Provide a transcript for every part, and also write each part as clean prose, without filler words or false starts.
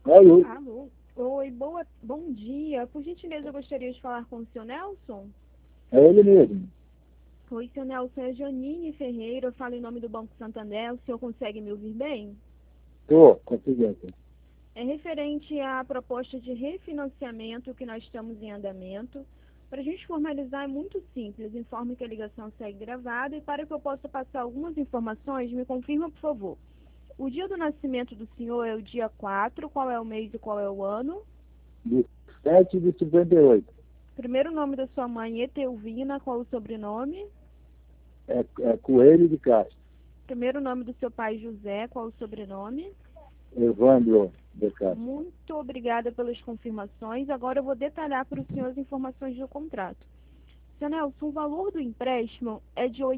Alô? Alô? Oi, bom dia. Por gentileza, eu gostaria de falar com o senhor Nelson. É ele mesmo. Oi, senhor Nelson, é Janine Ferreira, eu falo em nome do Banco Santander. O senhor consegue me ouvir bem? Tô, conseguindo. É referente à proposta de refinanciamento que nós estamos em andamento. Para a gente formalizar é muito simples. Informe que a ligação segue gravada e para que eu possa passar algumas informações, me confirma, por favor. O dia do nascimento do senhor é o dia 4. Qual é o mês e qual é o ano? De 7 de 58. Primeiro nome da sua mãe, Etelvina, qual o sobrenome? É Coelho de Castro. Primeiro nome do seu pai, José, qual o sobrenome? Evandro de Castro. Muito obrigada pelas confirmações. Agora eu vou detalhar para o senhor as informações do contrato. Seu Nelson, o valor do empréstimo é de R$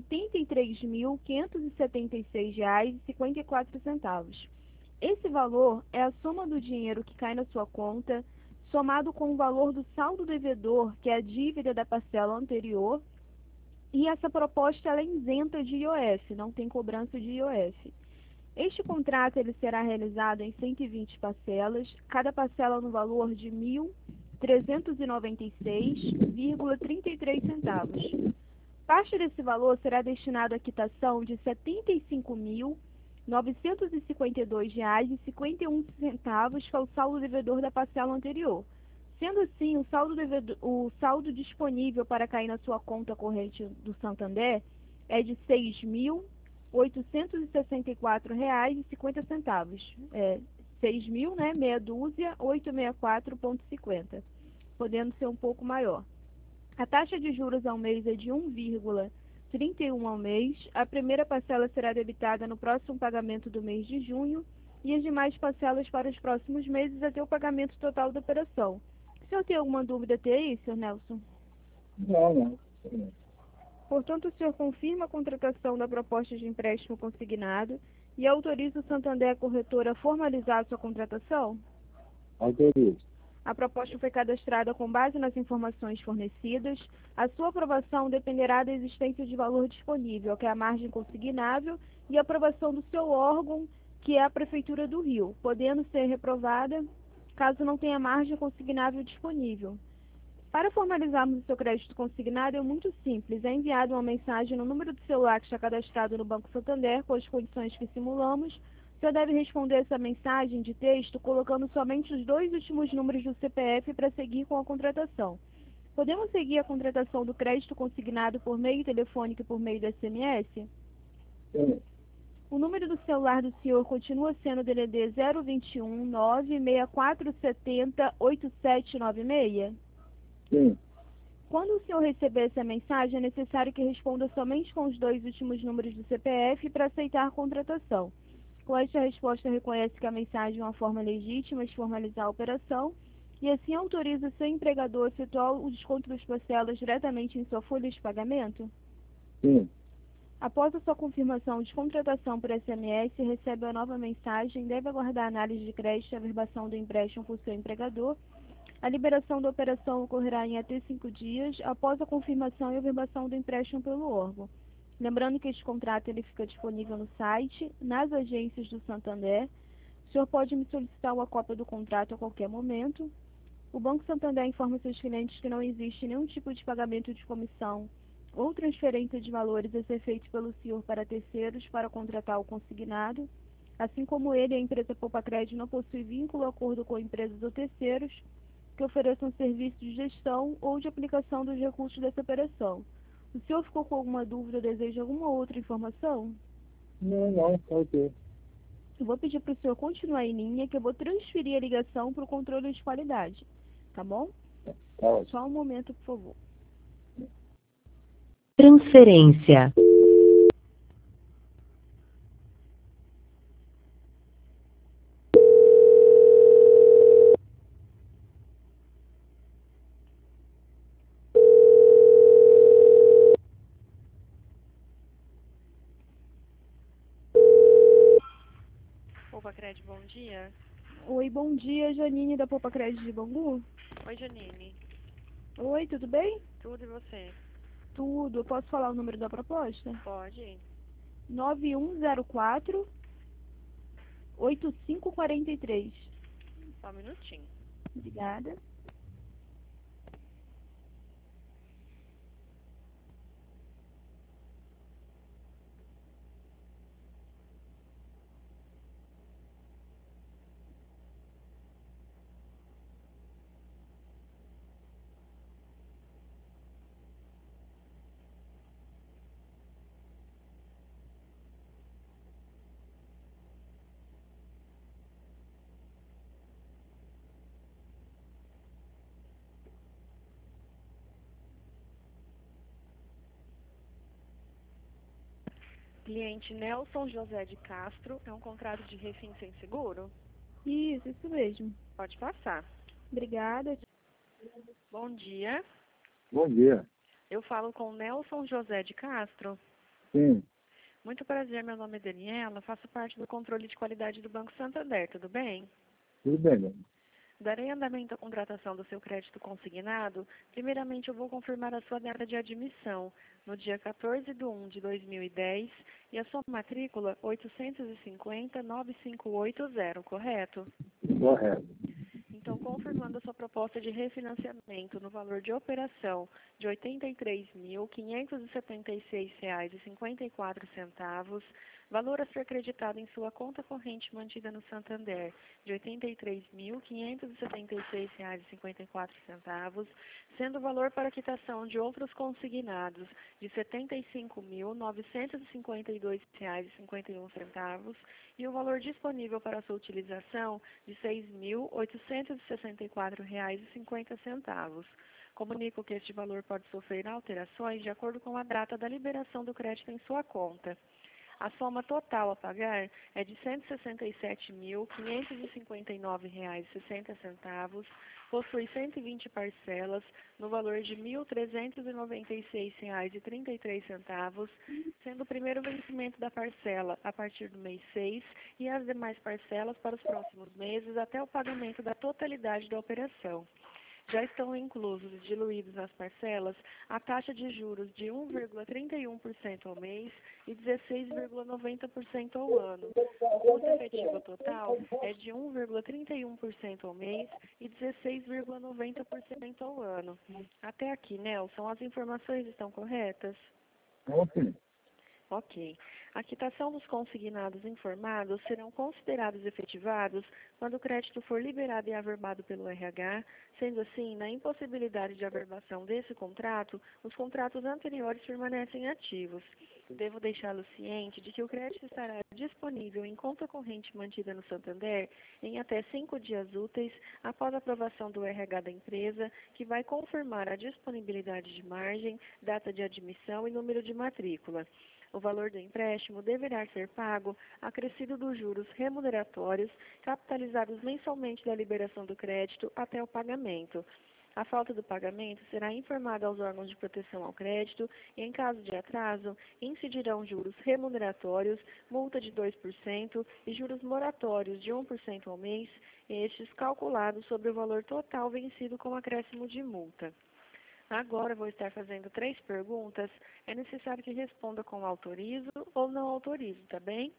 83.576,54. Esse valor é a soma do dinheiro que cai na sua conta, somado com o valor do saldo devedor, que é a dívida da parcela anterior, e essa proposta ela é isenta de IOF, não tem cobrança de IOF. Este contrato ele será realizado em 120 parcelas, cada parcela no valor de R$ 1.396,33. Parte desse valor será destinado à quitação de R$ 75.952,51, que é o saldo devedor da parcela anterior. Sendo assim, o saldo disponível para cair na sua conta corrente do Santander é de R$ 6.864,50. 6.000, né, meia dúzia, 864,50, podendo ser um pouco maior. A taxa de juros ao mês é de 1,31 ao mês. A primeira parcela será debitada no próximo pagamento do mês de junho e as demais parcelas para os próximos meses até o pagamento total da operação. O senhor tem alguma dúvida até aí, senhor Nelson? Não. Portanto, o senhor confirma a contratação da proposta de empréstimo consignado e autoriza o Santander Corretora a formalizar a sua contratação? Autorizo. A proposta foi cadastrada com base nas informações fornecidas. A sua aprovação dependerá da existência de valor disponível, que é a margem consignável, e a aprovação do seu órgão, que é a Prefeitura do Rio, podendo ser reprovada caso não tenha margem consignável disponível. Para formalizarmos o seu crédito consignado é muito simples. É enviada uma mensagem no número do celular que está cadastrado no Banco Santander com as condições que simulamos. Você deve responder essa mensagem de texto colocando somente os 2 últimos números do CPF para seguir com a contratação. Podemos seguir a contratação do crédito consignado por meio telefônico e por meio do SMS? Sim. O número do celular do senhor continua sendo o DDD 021 96470 8796? Sim. Quando o senhor receber essa mensagem, é necessário que responda somente com os 2 últimos números do CPF para aceitar a contratação. Com esta resposta, reconhece que a mensagem é uma forma legítima de formalizar a operação e assim autoriza o seu empregador a efetuar o desconto das parcelas diretamente em sua folha de pagamento? Sim. Após a sua confirmação de contratação por SMS, recebe a nova mensagem, deve aguardar a análise de crédito e a averbação do empréstimo por seu empregador. A liberação da operação ocorrerá em até 5 dias após a confirmação e averbação do empréstimo pelo órgão. Lembrando que este contrato ele fica disponível no site, nas agências do Santander. O senhor pode me solicitar uma cópia do contrato a qualquer momento. O Banco Santander informa seus clientes que não existe nenhum tipo de pagamento de comissão ou transferência de valores a ser feito pelo senhor para terceiros para contratar o consignado. Assim como ele, a empresa Poupa Crédito não possui vínculo ou acordo com empresas ou terceiros que ofereçam serviço de gestão ou de aplicação dos recursos dessa operação. O senhor ficou com alguma dúvida ou deseja alguma outra informação? Não, tá ok. Eu vou pedir para o senhor continuar em linha, que eu vou transferir a ligação para o controle de qualidade. Tá bom? Tá ótimo. Só um momento, por favor. Transferência. Opa, Cred, bom dia. Oi, bom dia, Janine da Poupa Crédito de Bangu. Oi, Janine. Oi, tudo bem? Tudo e você? Tudo. Eu posso falar o número da proposta? Pode? 9104 8543. Só um minutinho. Obrigada. Cliente Nelson José de Castro, é um contrato de refim sem seguro? Isso mesmo. Pode passar. Obrigada. Bom dia. Bom dia. Eu falo com Nelson José de Castro. Sim, Muito prazer, meu nome é Daniela, faço parte do controle de qualidade do Banco Santander, tudo bem? tudo bem, né? Darei andamento à contratação do seu crédito consignado. Primeiramente, eu vou confirmar a sua data de admissão, no dia 14/1 de 2010, e a sua matrícula 850-9580, correto? Correto. Então, confirmando a sua proposta de refinanciamento no valor de operação de R$ 83.576,54, valor a ser acreditado em sua conta corrente mantida no Santander de R$ 83.576,54, sendo o valor para quitação de outros consignados de R$ 75.952,51 e o valor disponível para sua utilização de R$ 6.864,50. Comunico que este valor pode sofrer alterações de acordo com a data da liberação do crédito em sua conta. A soma total a pagar é de R$ 167.559,60, possui 120 parcelas no valor de R$ 1.396,33, sendo o primeiro vencimento da parcela a partir do mês 6 e as demais parcelas para os próximos meses até o pagamento da totalidade da operação. Já estão inclusos e diluídos nas parcelas a taxa de juros de 1,31% ao mês e 16,90% ao ano. O custo efetivo total é de 1,31% ao mês e 16,90% ao ano. Até aqui, Nelson, as informações estão corretas? Ok. Ok. A quitação dos consignados informados serão considerados efetivados quando o crédito for liberado e averbado pelo RH. Sendo assim, na impossibilidade de averbação desse contrato, os contratos anteriores permanecem ativos. Devo deixá-lo ciente de que o crédito estará disponível em conta corrente mantida no Santander em até 5 dias úteis após a aprovação do RH da empresa, que vai confirmar a disponibilidade de margem, data de admissão e número de matrícula. O valor do empréstimo deverá ser pago acrescido dos juros remuneratórios capitalizados mensalmente da liberação do crédito até o pagamento. A falta do pagamento será informada aos órgãos de proteção ao crédito e, em caso de atraso, incidirão juros remuneratórios, multa de 2% e juros moratórios de 1% ao mês, estes calculados sobre o valor total vencido com acréscimo de multa. Agora vou estar fazendo 3 perguntas. É necessário que responda com autorizo ou não autorizo, tá bem?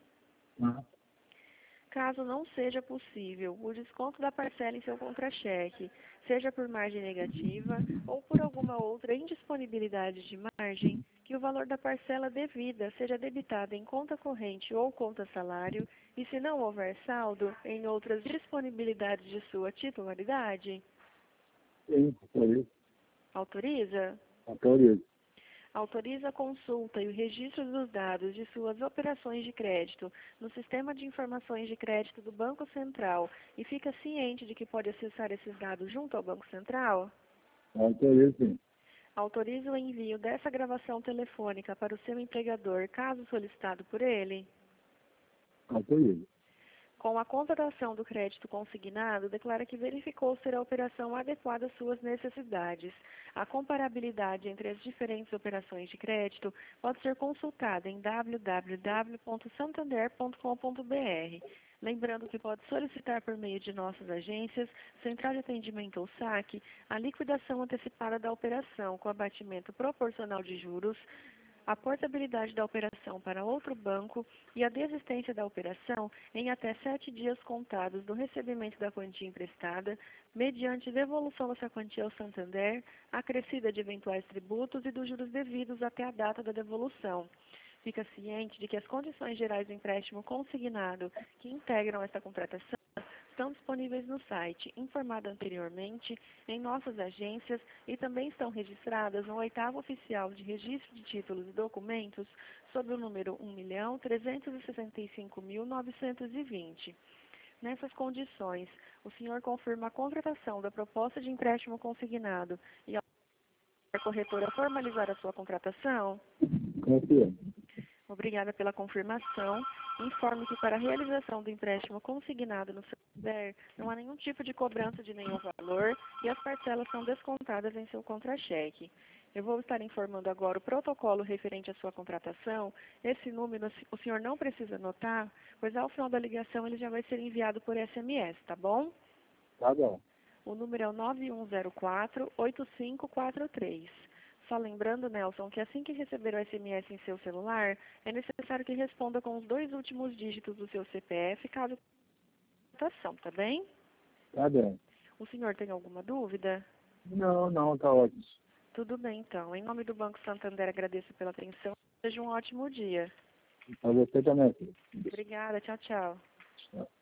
Caso não seja possível o desconto da parcela em seu contra-cheque, seja por margem negativa ou por alguma outra indisponibilidade de margem, que o valor da parcela devida seja debitado em conta corrente ou conta salário e, se não houver saldo, em outras disponibilidades de sua titularidade. Sim, autorizo. Autoriza? Autorizo. Autoriza a consulta e o registro dos dados de suas operações de crédito no Sistema de Informações de Crédito do Banco Central e fica ciente de que pode acessar esses dados junto ao Banco Central? Autorizo, sim. Autoriza o envio dessa gravação telefônica para o seu empregador, caso solicitado por ele? Autorizo. Com a contratação do crédito consignado, declara que verificou ser a operação adequada às suas necessidades. A comparabilidade entre as diferentes operações de crédito pode ser consultada em www.santander.com.br. Lembrando que pode solicitar por meio de nossas agências, Central de Atendimento ou SAC, a liquidação antecipada da operação com abatimento proporcional de juros a portabilidade da operação para outro banco e a desistência da operação em até 7 dias contados do recebimento da quantia emprestada, mediante devolução dessa quantia ao Santander, acrescida de eventuais tributos e dos juros devidos até a data da devolução. Fica ciente de que as condições gerais do empréstimo consignado que integram esta contratação estão disponíveis no site, informado anteriormente, em nossas agências e também estão registradas no 8º Oficial de Registro de Títulos e Documentos, sob o número 1.365.920. Nessas condições, o senhor confirma a contratação da proposta de empréstimo consignado e a corretora formalizar a sua contratação? Confio. Obrigada pela confirmação. Informe que para a realização do empréstimo consignado no Santander não há nenhum tipo de cobrança de nenhum valor e as parcelas são descontadas em seu contra-cheque. Eu vou estar informando agora o protocolo referente à sua contratação. Esse número o senhor não precisa anotar, pois ao final da ligação ele já vai ser enviado por SMS, tá bom? Tá bom. O número é o 9104-8543. Só lembrando, Nelson, que assim que receber o SMS em seu celular, é necessário que responda com os 2 últimos dígitos do seu CPF, caso contratação, tá bem? Tá bem. O senhor tem alguma dúvida? Não, tá ótimo. Tudo bem, então. Em nome do Banco Santander, agradeço pela atenção. Seja um ótimo dia. Pra você também, filho. Obrigada. Tchau, tchau. Tchau.